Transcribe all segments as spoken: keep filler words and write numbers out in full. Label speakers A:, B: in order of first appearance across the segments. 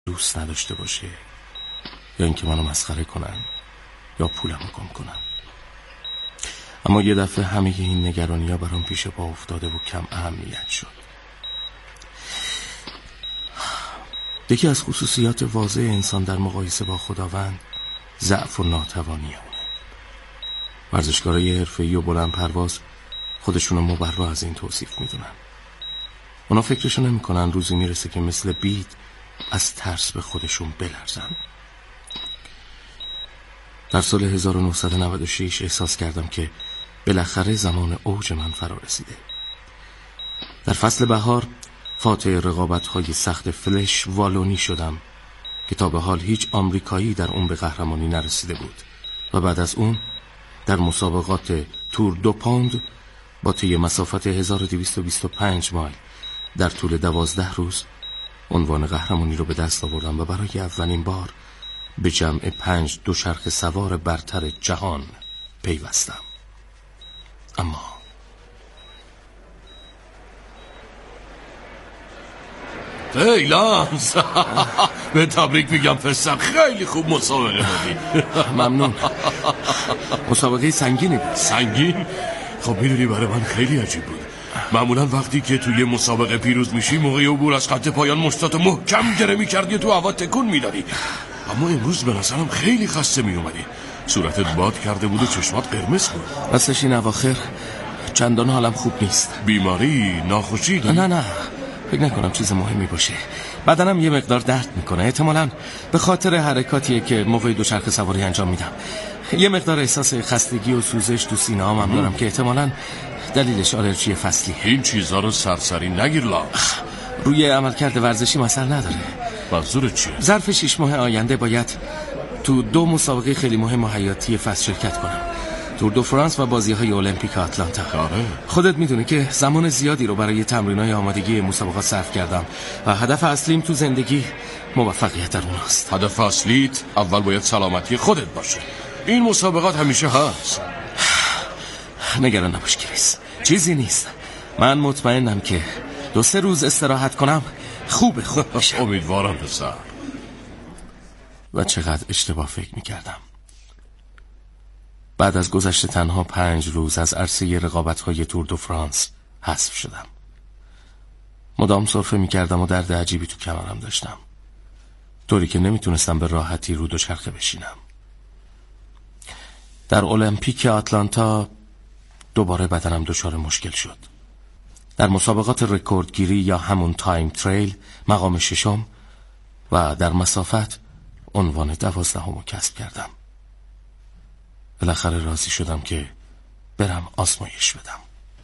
A: دوست نداشته باشه، یا اینکه منو مسخره کنن یا پولمو گم کنن. اما یه دفعه همه این نگرانی ها برام پیش پا افتاده و کم اهمیت شد. یکی از خصوصیات واضح انسان در مقایسه با خداوند ضعف و ناتوانی اونه. ورزشکارای حرفه‌ای و بلند پرواز خودشونو مبرا از این توصیف میدونن. اونا فکرشو نمی کنن روزی میرسه که مثل بید از ترس به خودشون بلرزن. در سال هزار و نهصد و نود و شش احساس کردم که بالاخره زمان اوج من فرا رسیده. در فصل بهار فاتح رقابت‌های سخت فلش والونی شدم که تا به حال هیچ آمریکایی در اون به قهرمانی نرسیده بود و بعد از اون در مسابقات تور دو پوند با طی مسافت هزار و دویست و بیست و پنج مایل در طول دوازده روز عنوان قهرمانی رو به دست آوردم و برای اولین بار به جمع پنج دوچرخه سوار برتر جهان پیوستم. اما
B: هی لانس به تبریک میگم پسر، خیلی خوب مسابقه بودی.
A: ممنون. مسابقه سنگینی بود.
B: سنگین؟ خب میدونی برای من خیلی عجیب بود. معمولا وقتی که توی مسابقه پیروز میشی موقع عبور از خط پایان مشتاتو محکم گره میکردی تو هوا تکون میدادی، اما امروز به نظرم خیلی خسته میومدی. صورتت باد کرده بود و چشمات قرمز بود.
A: راستش این اواخر چندان حالم خوب نیست.
B: بیماری؟ ناخوشی؟
A: نه نه نه فکر نکنم چیز مهمی باشه. بدنم یه مقدار درد میکنه، احتمالاً به خاطر حرکاتیه که موقع دوچرخه سواری انجام میدم. یه مقدار احساس خستگی و سوزش تو سینه هام هم دارم که احتمالاً دلیلش آلرژی فصلیه.
B: این چیزا رو سرسری نگیر لانس.
A: روی عملکرد ورزشی مثل نداره.
B: منظورت چیه؟
A: ظرف شش ماه آینده باید تو دو مسابقه خیلی مهم و حیاتی فصل شرکت کنم، تور دو فرانس و بازی‌های المپیک آتلانتا.
B: آره.
A: خودت میدونی که زمان زیادی رو برای تمرینای آمادگی مسابقات صرف کردم و هدف اصلیم تو زندگی موفقیت در اوناست.
B: هدف اصلیت اول باید سلامتی خودت باشه. این مسابقات همیشه هست.
A: نگران نباش کریس، چیزی نیست. من مطمئنم که دو سه روز استراحت کنم خوب خوب میشه.
B: امیدوارم پسر.
A: و چقدر اشتباه فکر میکردم. بعد از گذشت تنها پنج روز از عرصه رقابت‌های تور دو فرانس حذف شدم. مدام سرفه میکردم و درد عجیبی تو کمرم داشتم، طوری که نمیتونستم به راحتی رو دوچرخه بشینم. در المپیک آتلانتا دوباره بدنم دچار مشکل شد. در مسابقات رکوردگیری یا همون تایم تریل مقام ششم و در مسافت عنوان دوازدهم کسب کردم. بالاخره راضی شدم که برم آزمایش بدم.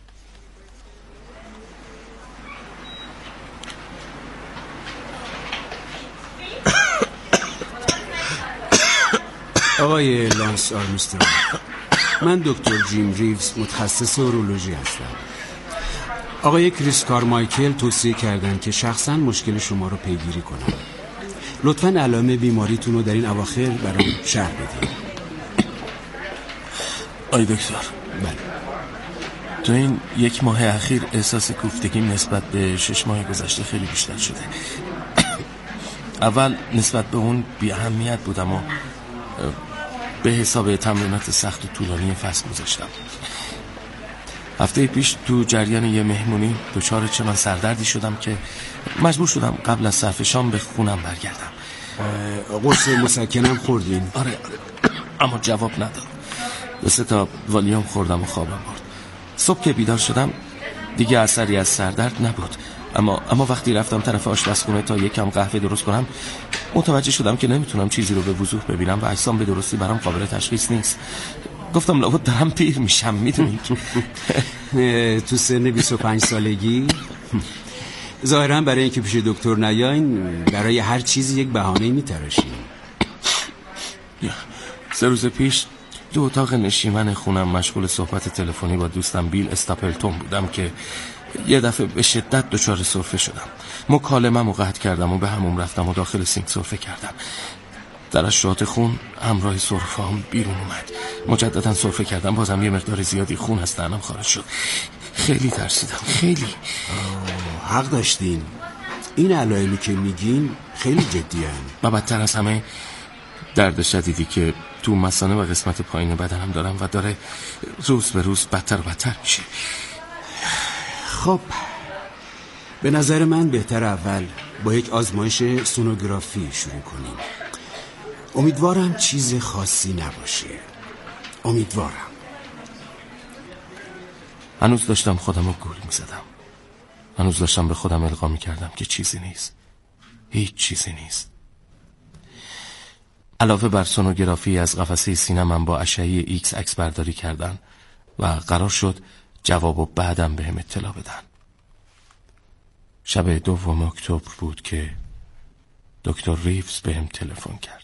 C: آقای لانس آرمسترانگ، من دکتر جیم ریوز متخصص اورولوژی هستم. آقای کریس کارمایکل توصیه کردن که شخصا مشکل شما رو پیگیری کنم. لطفاً علائم بیماریتون رو در این اواخر برام شرح بدید.
A: آی دکتر،
C: بله.
A: تو این یک ماه اخیر احساس کوفتگی نسبت به شش ماه گذشته خیلی بیشتر شده. اول نسبت به اون بی اهمیت بودم و به حساب تمرینات سخت و طولانی فصل گذاشتم. هفته پیش تو جریان یه مهمونی دچار چنان سردردی شدم که مجبور شدم قبل از صرف شام به خونم برگردم.
C: قرص مسکنم خوردین؟
A: آره آره اما جواب نداد. دو سه تا والیوم خوردم و خوابم برد. صبح که بیدار شدم دیگه اثری از سردرد نبود، اما اما وقتی رفتم طرف آشپزخونه تا یکم قهوه درست کنم متوجه شدم که نمیتونم چیزی رو به وضوح ببینم و اجسام به درستی برام قابل تشخیص نیست. گفتم لابد دارم پیر میشم. میدونی
C: تو سن بیست و پنج سالگی ظاهرا برای اینکه پیش دکتر نیاین برای هر چیزی یک بهانه میتراشین.
A: سه روز پیش تو اتاق نشیمن خونم مشغول صحبت تلفنی با دوستم بیل استاپلتون بودم که یه دفعه به شدت دچار سرفه شدم. مکالمه‌مو قطع کردم و به حموم رفتم و داخل سینک سرفه کردم. در اشعاعات خون همراه سرفه هم بیرون اومد. مجددا سرفه کردم، بازم یه مقدار زیادی خون از دهنم خارج شد. خیلی ترسیدم، خیلی.
C: حق داشتین. این علائمی که میگین خیلی جدیه
A: و بدتر از همه درد شدیدی که تو مثانه و قسمت پایین بدنم دارم و داره روز به روز بدتر و بدتر میشه.
C: خب به نظر من بهتر اول با یک آزمایش سونوگرافی شروع کنیم. امیدوارم چیز خاصی نباشه. امیدوارم.
A: هنوز داشتم خودم رو گول میزدم. هنوز داشتم به خودم القا میکردم که چیزی نیست. هیچ چیزی نیست. علاوه بر سونوگرافی از قفسه سینه من با اشعه ایکس عکس برداری کردن و قرار شد جوابو بعدم بهم اطلاع بدن. شب دوم اکتبر بود که دکتر ریوز بهم تلفن کرد.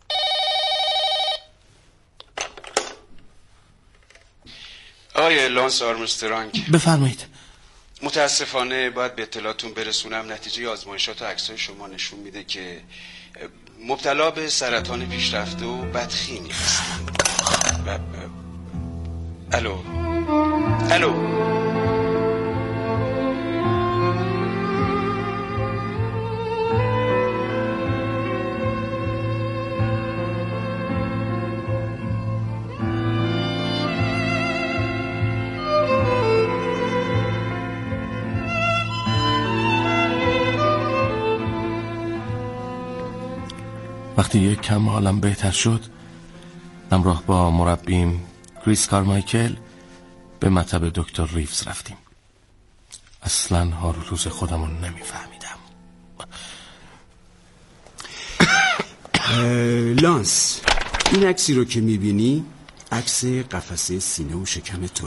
D: آقای لانس آرمسترانگ،
A: بفرمایید.
D: متاسفانه باید به اطلاعتون برسونم نتیجه آزمایشات و عکسای شما نشون میده که مبتلا به سرطان پیشرفته و بدخیمی هستید. و... الو الو
A: وقتی یک کم حالم بهتر شد، همراه با مربیم کریس کارمایکل به مطب دکتر ریوز رفتیم. اصلا حال روز خودمون نمیفهمیدم.
C: لانس، این عکسی رو که میبینی عکس قفسه سینه و شکم توه.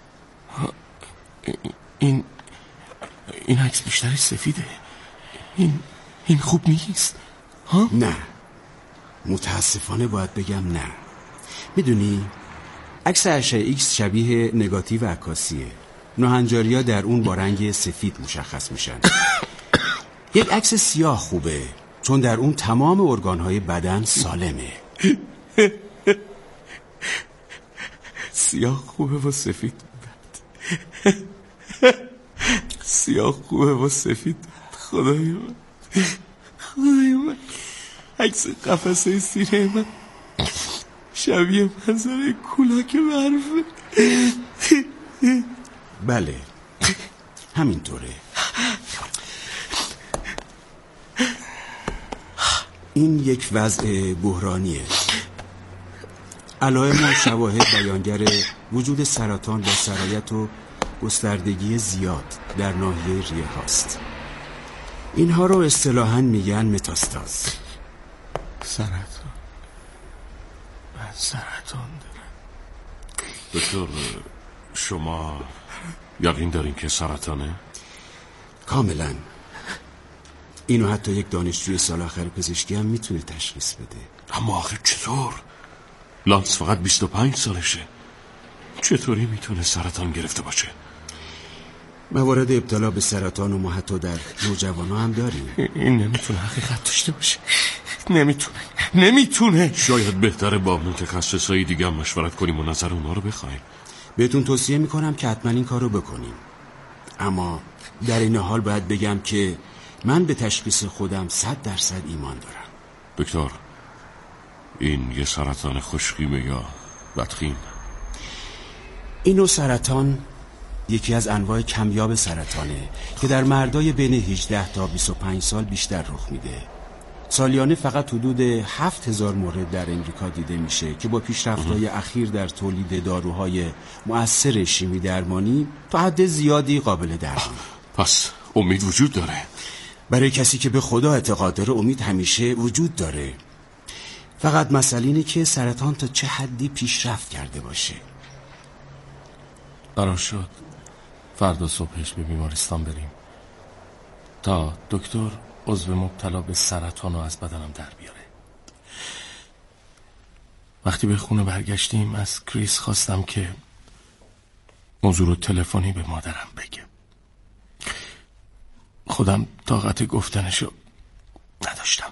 A: این این عکس بیشترش سفیده. این این خوب نیست. ها؟
C: نه، متاسفانه باید بگم نه. میدونی عکس اشعه ایکس شبیه نگاتیو عکاسیه. ناهنجاری‌ها در اون با رنگ سفید مشخص میشن. یک عکس سیاه خوبه چون در اون تمام ارگان‌های بدن سالمه.
A: سیاه خوبه و سفید بد. سیاه خوبه و سفید بد. خدای من، خدای من، عکس قفسه سینه من شبیه منظره کولاک برفه.
C: بله همینطوره. این یک وضع بحرانیه. علائم و شواهد بیانگر وجود سرطان با سرایت و گستردگی زیاد در ناحیه ریه هاست. اینها رو اصطلاحاً میگن متاستاز.
A: سرطان. من سرطان دارم.
B: دکتر، شما یقین دارین که سرطانه؟
C: کاملا. اینو حتی یک دانشجوی سال آخر پزشکی هم میتونه تشخیص بده.
B: اما آخه چطور؟ لانس فقط بیست و پنج سالشه. چطوری میتونه سرطان گرفته باشه؟
C: موارد ابتلا به سرطان و ما حتی در نوجوانا هم داریم.
A: این نمیتونه حقیقت داشته باشه. نمیتونه نمیتونه
B: شاید بهتره با متخصصای دیگه هم مشورت کنیم و نظر اونا رو بخوایم.
C: بهتون توصیه میکنم که حتما این کار رو بکنیم. اما در این حال باید بگم که من به تشخیص خودم صد درصد ایمان دارم.
B: دکتر، این یه سرطان خوشخیمه یا بدخیم؟
C: این نوع سرطان یکی از انواع کمیاب سرطانه که در مردای بین هجده تا بیست و پنج سال بیشتر رخ میده. سالیانه فقط حدود هفت هزار مورد در امریکا دیده میشه که با پیشرفت‌های اخیر در تولید داروهای مؤثر شیمی درمانی تا حد زیادی قابل درمان.
B: پس امید وجود داره؟
C: برای کسی که به خدا اعتقاد داره امید همیشه وجود داره. فقط مسئله اینه که سرطان تا چه حدی پیشرفت کرده باشه.
A: قرار شد فردا صبحش به بیمارستان بریم تا دکتر عضو مبتلا به سرطان رو از بدنم در بیاره. وقتی به خونه برگشتیم از کریس خواستم که موضوع رو تلفنی به مادرم بگه. خودم طاقت گفتنشو نداشتم.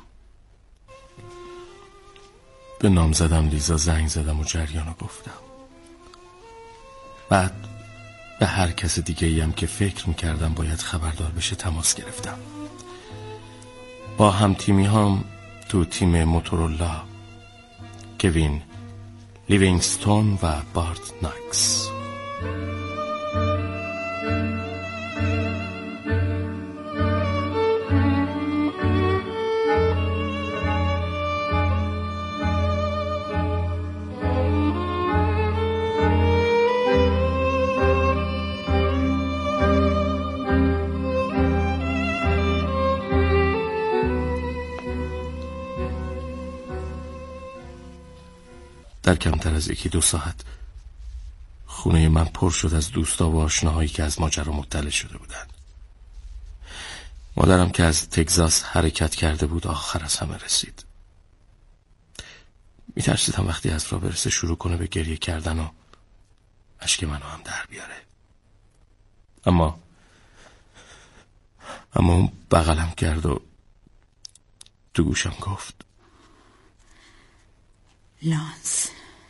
A: به نام زدم لیزا زنگ زدم و جریانو گفتم. بعد به هر کس دیگه ایم که فکر میکردم باید خبردار بشه تماس گرفتم. با هم تیمی هم تو تیم موتورولا، کوین لیوینگستون و بارت ناکس. در کمتر از یکی دو ساعت خونه من پر شد از دوستا و آشناهایی که از ماجرا مطلع شده بودند. مادرم که از تگزاس حرکت کرده بود آخر از همه رسید. میترسیدم وقتی از راه برسه شروع کنه به گریه کردن و اشک منو هم در بیاره. اما اما اون بغلم کرد و تو گوشم گفت:
E: لانس،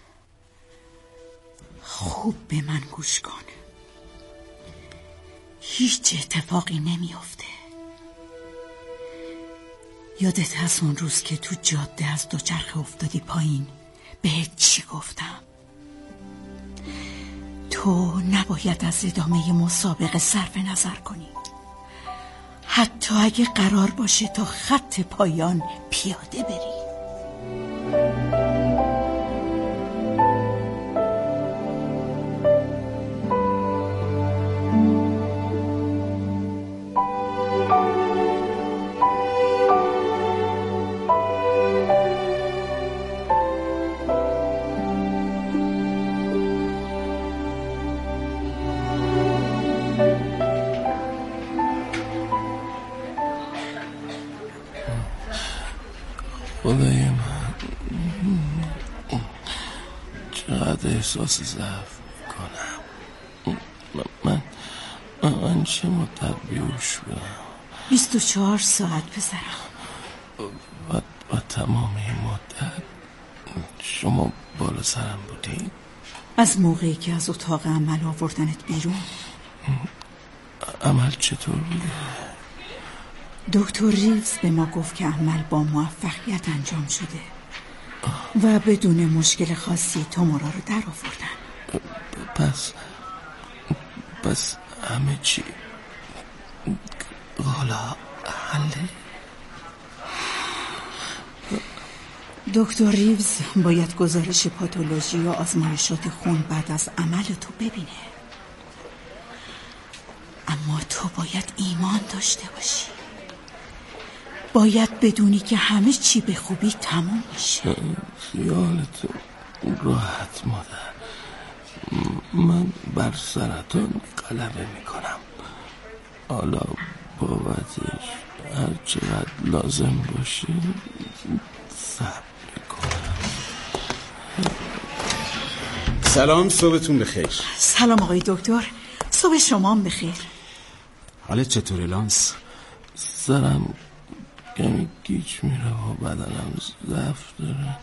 E: خوب به من گوش کن. هیچ اتفاقی نمیافته. یادت هست اون روز که تو جاده از دوچرخه افتادی پایین بهت چی گفتم؟ تو نباید از ادامه مسابقه صرف نظر کنی، حتی اگه قرار باشه تا خط پایان پیاده بری.
A: خدای من، چقدر احساس ضعف کنم. من من, من چه مدت بیهوش بودم؟
E: بیست و چهار ساعت پسرم.
A: و, و تمام این مدت شما بالا سرم بودین؟
E: از موقعی که از اتاق عمل آوردنت بیرون.
A: عمل چطور بوده؟
E: دکتر ریوز به ما گفت که عمل با موفقیت انجام شده و بدون مشکل خاصی تومورا رو در آوردن.
A: پس پس همه چی حالا حله؟
E: دکتر ریوز باید گزارش پاتولوژی و آزمایشات خون بعد از عمل تو ببینه، اما تو باید ایمان داشته باشی. باید بدونی که همه چی به خوبی تموم میشه.
A: خیالت راحت مادر، من بر سرطان غلبه میکنم. حالا بابتش هر چقدر لازم باشه صبر میکنم.
C: سلام، صبحتون بخیر.
E: سلام آقای دکتر، صبح شما بخیر.
C: حالت چطوره لانس؟
A: سرم کمی گیج میره و بدنم ضعف داره.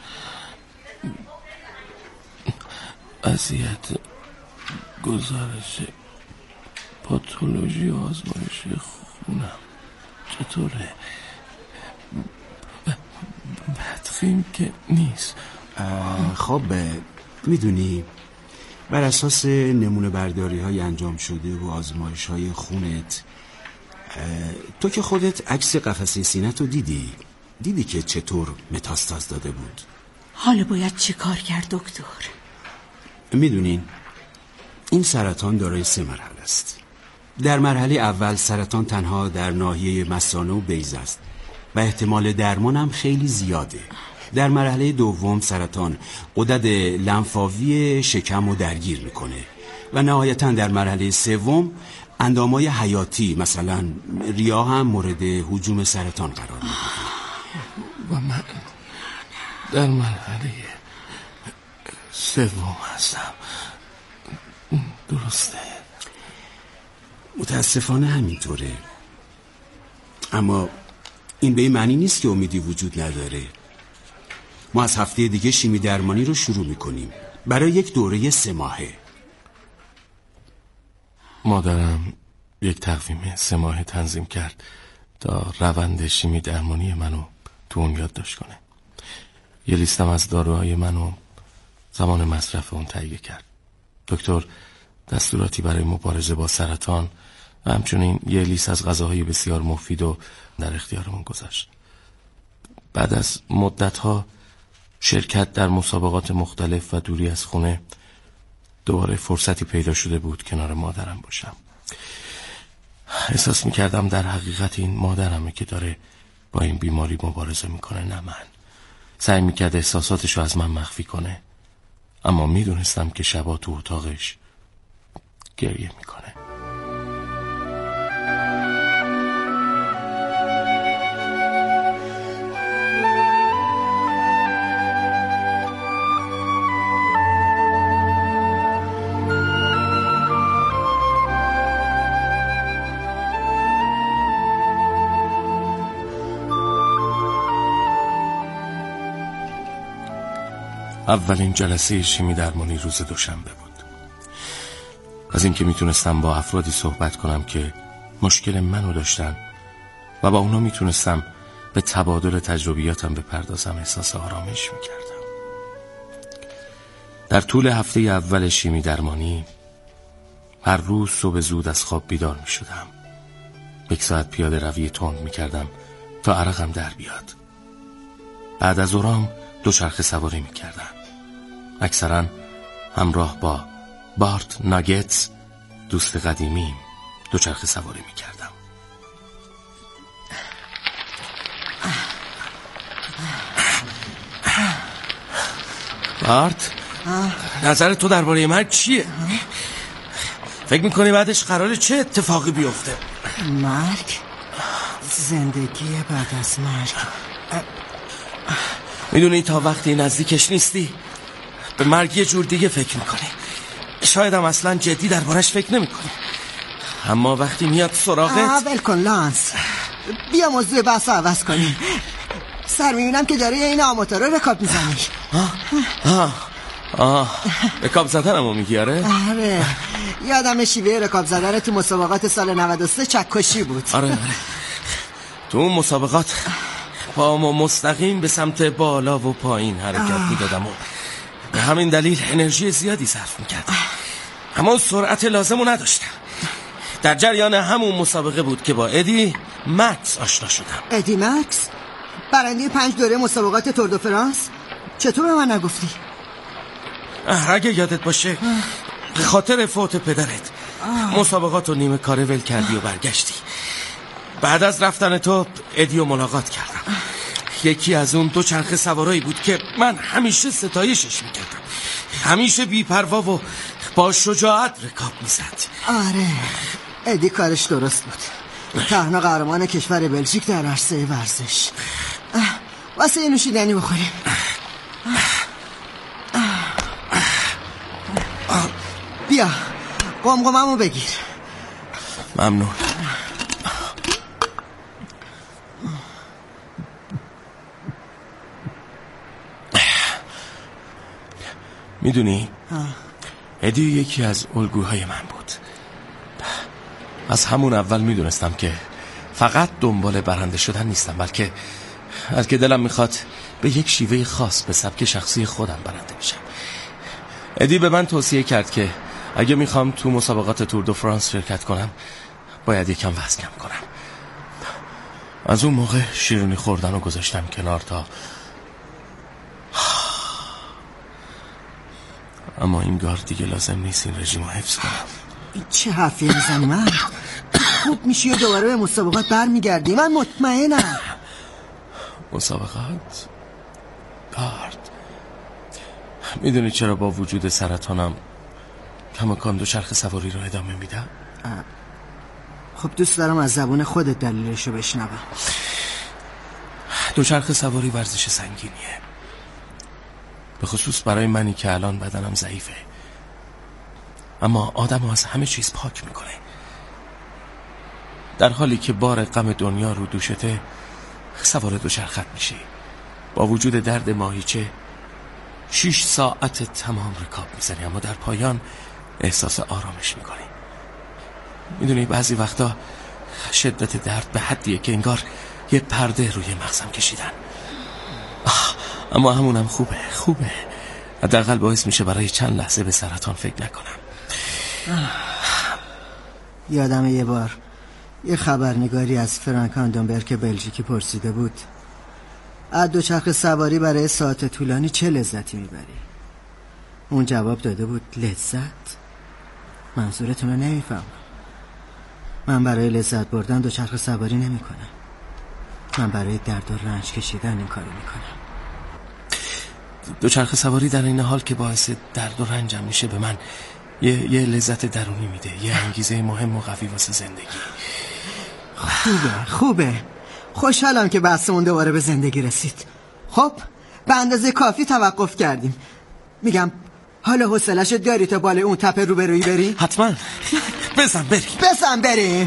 A: وضعیت گزارش پاتولوژی و آزمایش خونم چطوره؟ بدخیم که نیست.
C: خب میدونی بر اساس نمونه برداری های انجام شده و آزمایش های خونت، تو که خودت عکس قفسه سینه تو دیدی دیدی که چطور متاستاز داده بود.
E: حالا باید چه کار کرد دکتر؟
C: میدونین این سرطان دارای سه مرحله است. در مرحله اول سرطان تنها در ناحیه مثانه و بیضه است و احتمال درمان هم خیلی زیاده. در مرحله دوم سرطان غدد لنفاوی شکم رو درگیر میکنه و نهایتا در مرحله سوم اندامای حیاتی مثلا ریا هم مورد هجوم سرطان قرار میگیره.
A: و من در مرحله سوم هستم، درسته؟
C: متاسفانه همینطوره، اما این به این معنی نیست که امیدی وجود نداره. ما از هفته دیگه شیمی درمانی رو شروع میکنیم برای یک دوره سه ماهه.
A: مادرم یک تقویم سه ماه تنظیم کرد تا روند شیمی درمانی منو تو اون یادداشت کنه. یه لیستم از داروهای منو زمان مصرف اون تهیه کرد. دکتر دستوراتی برای مبارزه با سرطان و همچنین یه لیست از غذاهای بسیار مفید و در اختیارمون گذاشت. بعد از مدت‌ها شرکت در مسابقات مختلف و دوری از خونه دوباره فرصتی پیدا شده بود کنار مادرم باشم. احساس میکردم در حقیقت این مادرمه که داره با این بیماری مبارزه میکنه، نه من. سعی میکرد احساساتشو از من مخفی کنه، اما میدونستم که شبا تو اتاقش گریه میکنه. اولین جلسه شیمی درمانی روز دوشنبه بود. از اینکه میتونستم با افرادی صحبت کنم که مشکل منو داشتن و با اونا میتونستم به تبادل تجربیاتم بپردازم احساس آرامش میکردم. در طول هفته اول شیمی درمانی هر روز صبح زود از خواب بیدار میشدم. یک ساعت پیاده روی تند میکردم تا عرقم در بیاد. بعد از اورام دوچرخه سواری میکردم. اکثرا همراه با بارت ناگتس، دوست قدیمیم، دوچرخه سواری میکردم. بارت، نظر تو درباره مرگ چیه؟ فکر میکنی بعدش قراره چه اتفاقی بیفته؟
F: مرگ؟ زندگی بعد از مرگ.
A: میدونی تا وقتی نزدیکش نیستی به مرگ یه جور دیگه فکر میکنی. شاید هم اصلا جدی دربارش فکر نمیکنی، اما وقتی میاد سراغت
F: اول کن لانس، بیا موضوع بحث رو عوض کنیم. سر میبینم که داره این آماتور رو رکاب میزنی.
A: آه آه آه رکاب زدنمو میگی؟ آره
F: آره، یادم شیوه رکاب زدن تو مسابقات سال نود و سه چکشی بود.
A: آره آره، تو اون مسابقات پامو مستقیم به سمت بالا و پایین حرکت میدادم و به همین دلیل انرژی زیادی صرف میکردم، اما سرعت لازمو نداشتم. در جریان همون مسابقه بود که با ادی مکس آشنا شدم.
F: ادی مکس؟ برنده پنج دوره مسابقات تور دو فرانس؟ چطور به من نگفتی؟
A: اگه یادت باشه به خاطر فوت پدرت مسابقات رو نیمه کاره ول کردی و برگشتی. بعد از رفتن تو ادیو ملاقات کردم. یکی از اون دو چرخ سوارایی بود که من همیشه ستایشش میکردم. همیشه بی‌پروا و با شجاعت رکاب میزد.
F: آره، ادی کارش درست بود. تنها قهرمان کشور بلژیک در عرصه ورزش. واسه یه نوشیدنی بخوریم. بیا قمقممو بگیر.
A: ممنون. میدونی ادی یکی از الگوهای من بود. از همون اول میدونستم که فقط دنبال برنده شدن نیستم، بلکه بلکه دلم میخواد به یک شیوه خاص به سبک شخصی خودم برنده بشم. ادی به من توصیه کرد که اگه میخوام تو مسابقات تور دو فرانس شرکت کنم باید یکم وزن کم کنم. از اون موقع شیرینی خوردن رو گذاشتم کنار تا اما این گار دیگه لازم نیست این رژیم رو حفظ کنم.
F: این چه حرفی میزنی؟ من خوب میشی و دوباره به مسابقات بر میگردی. من مطمئنم.
A: مسابقات؟ بارد، میدونی چرا با وجود سرطانم کماکان دو چرخ سواری رو ادامه میدم؟
F: خب دوست دارم از زبون خودت دلیلشو بشنوم.
A: دو چرخ سواری ورزش سنگینیه، به خصوص برای منی که الان بدنم ضعیفه، اما آدم از همه چیز پاک میکنه. در حالی که بار غم دنیا رو دوشته سوار دوچرخت میشی، با وجود درد ماهیچه شیش ساعت تمام رکاب میزنی، اما در پایان احساس آرامش میکنی. میدونی بعضی وقتا شدت درد به حدیه که انگار یه پرده روی مغزم کشیدن. آه، اما همونم خوبه خوبه حداقل باعث میشه برای چند لحظه به سرطان فکر نکنم.
F: یادم یه بار یه خبرنگاری از فرانک آندنبرگ بلژیکی پرسیده بود از دوچرخه سواری برای ساعت طولانی چه لذتی میبری؟ اون جواب داده بود لذت؟ منظورتون رو نمیفهمم. من برای لذت بردن دوچرخه سواری نمی کنم. من برای درد و رنج کشیدن این کارو میکنم.
A: دوچرخه سواری در این حال که باعث درد و رنجم میشه به من یه, یه لذت درونی میده، یه انگیزه مهم و قوی واسه زندگی.
F: خوبه خوبه خوشحالم که بحثمون دوباره به زندگی رسید. خب به اندازه کافی توقف کردیم. میگم حالا حوصله‌شو داری تا بالای اون تپه روبرویی بریم؟
A: حتما. بزن بریم
F: بزن بریم.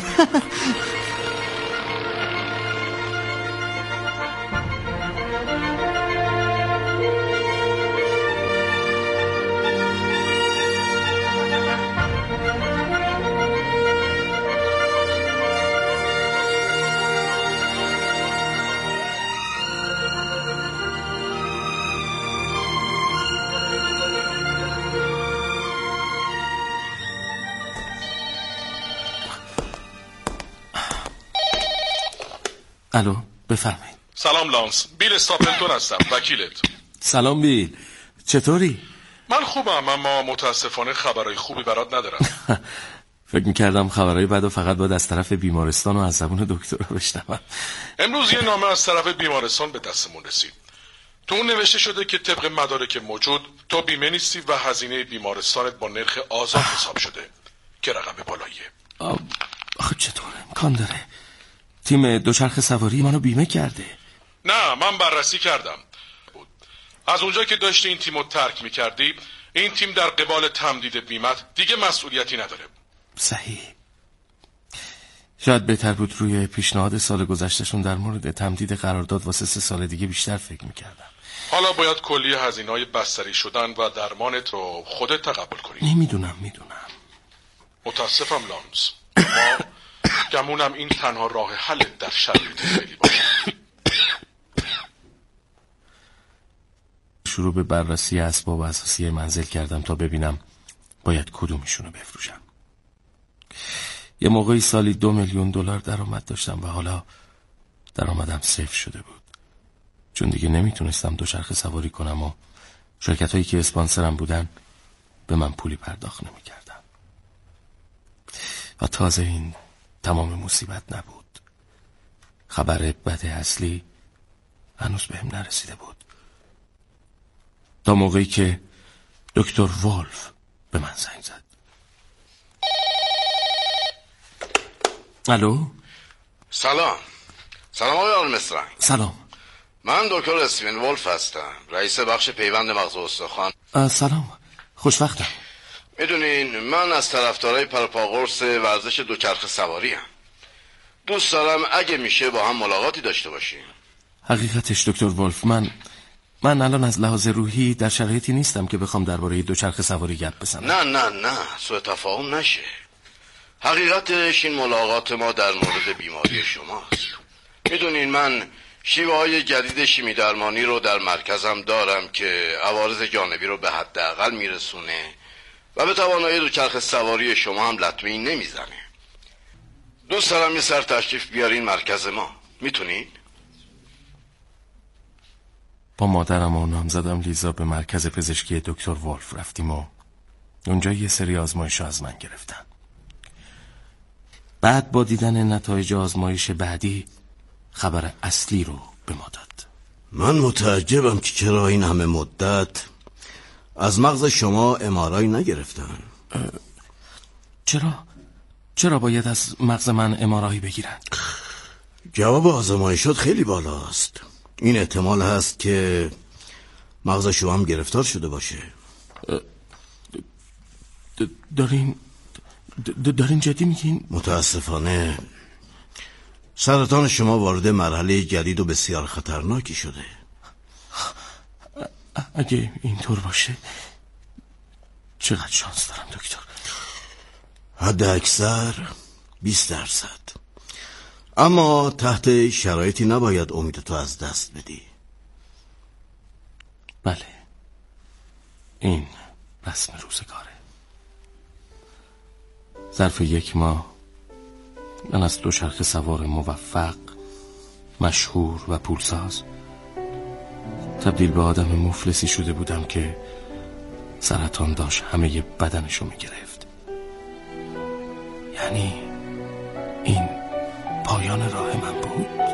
A: الو بفرمایید.
G: سلام لانس، بیل استاپلتون هستم، وکیلت.
A: سلام بیل، چطوری؟
G: من خوبم اما متاسفانه خبرهای خوبی برات ندارم.
A: فکر میکردم خبرهای بد و فقط باید از طرف بیمارستان و از زبون دکتر رو بشنوم.
G: امروز یه نامه از طرف بیمارستان به دستمون رسید. تو اون نوشته شده که طبق مدارک موجود تو بیمه نیستی و هزینه بیمارستانت با نرخ آزاد حساب شده که رقم بالاییه.
A: آخه چطور امکان داره؟ تیم دوچرخه سواری منو بیمه کرده.
G: نه من بررسی کردم. از اونجا که داشتی این تیمو ترک میکردی این تیم در قبال تمدید بیمت دیگه مسئولیتی نداره.
A: صحیح. شاید بهتر بود روی پیشنهاد سال گذشتهشون در مورد تمدید قرارداد واسه سه سال دیگه بیشتر فکر میکردم.
G: حالا باید کلی هزینه‌های بستری شدن و درمانت رو خودت تقبل کنی.
A: نمیدونم میدونم.
G: متاسفم لانس. ما گمونم این تنها راه حل در شرایط فعلی باشه.
A: شروع به بررسی اسباب اساسی منزل کردم تا ببینم باید کدومشونو بفروشم. یه موقعی سالی دو میلیون دلار درآمد داشتم و حالا درآمدم صفر شده بود، چون دیگه نمیتونستم دوچرخه سواری کنم و شرکت هایی که اسپانسرم بودن به من پولی پرداخت نمیکردن. و تازه این تمام مصیبت نبود. خبر بد اصلی هنوز بهم نرسیده بود تا موقعی که دکتر وولف به من زنگ زد. الو.
H: سلام. سلام آقای آرمسترانگ.
A: سلام.
H: من دکتر استیون وولف هستم، رئیس بخش پیوند مغز و استخوان.
A: سلام، خوشوقتم.
H: میدونین من از طرفدارای پرپاقرص ورزش دوچرخه سواری ام. دوست دارم اگه میشه با هم ملاقاتی داشته باشیم.
A: حقیقتش دکتر وولف من من الان از لحاظ روحی در شرایطی نیستم که بخوام درباره دوچرخه سواری گپ بزنم.
H: نه نه نه سوء تفاهم نشه. حقیقتش این ملاقات ما در مورد بیماری شماست. میدونین من شیوه های جدید شیمی درمانی رو در مرکزم دارم که عوارض جانبی رو به حداقل میرسونه و به توانایی دوچرخه سواری شما هم لطمه‌ای نمیزنه. دوست دارم یه سر تشریف بیارین مرکز ما. میتونین؟
A: با مادرم و نامزدم لیزا به مرکز پزشکی دکتر وولف رفتیم و اونجا یه سری آزمایش از من گرفتن. بعد با دیدن نتایج آزمایش بعدی خبر اصلی رو به ما داد.
I: من متعجبم که چرا این همه مدت از مغز شما ام آر آی نگرفتن.
A: چرا؟ چرا باید از مغز من ام آر آی بگیرن؟
I: جواب آزمایشات خیلی بالاست. این احتمال هست که مغز شما هم گرفتار شده باشه.
A: دارین دارین جدی میگین؟
I: متاسفانه سرطان شما وارد مرحله جدید و بسیار خطرناکی شده.
A: اگه اینطور باشه چقدر شانس دارم دکتر.
I: حد اکثر بیست درصد. اما تحت شرایطی نباید امیدتو از دست بدی.
A: بله، این رسم روزگاره. ظرف یک ماه من از دوچرخه سوار موفق، مشهور و پولساز تبدیل به آدم مفلسی شده بودم که سرطان داشت همه بدنشو میگرفت. یعنی این پایان راه من بود.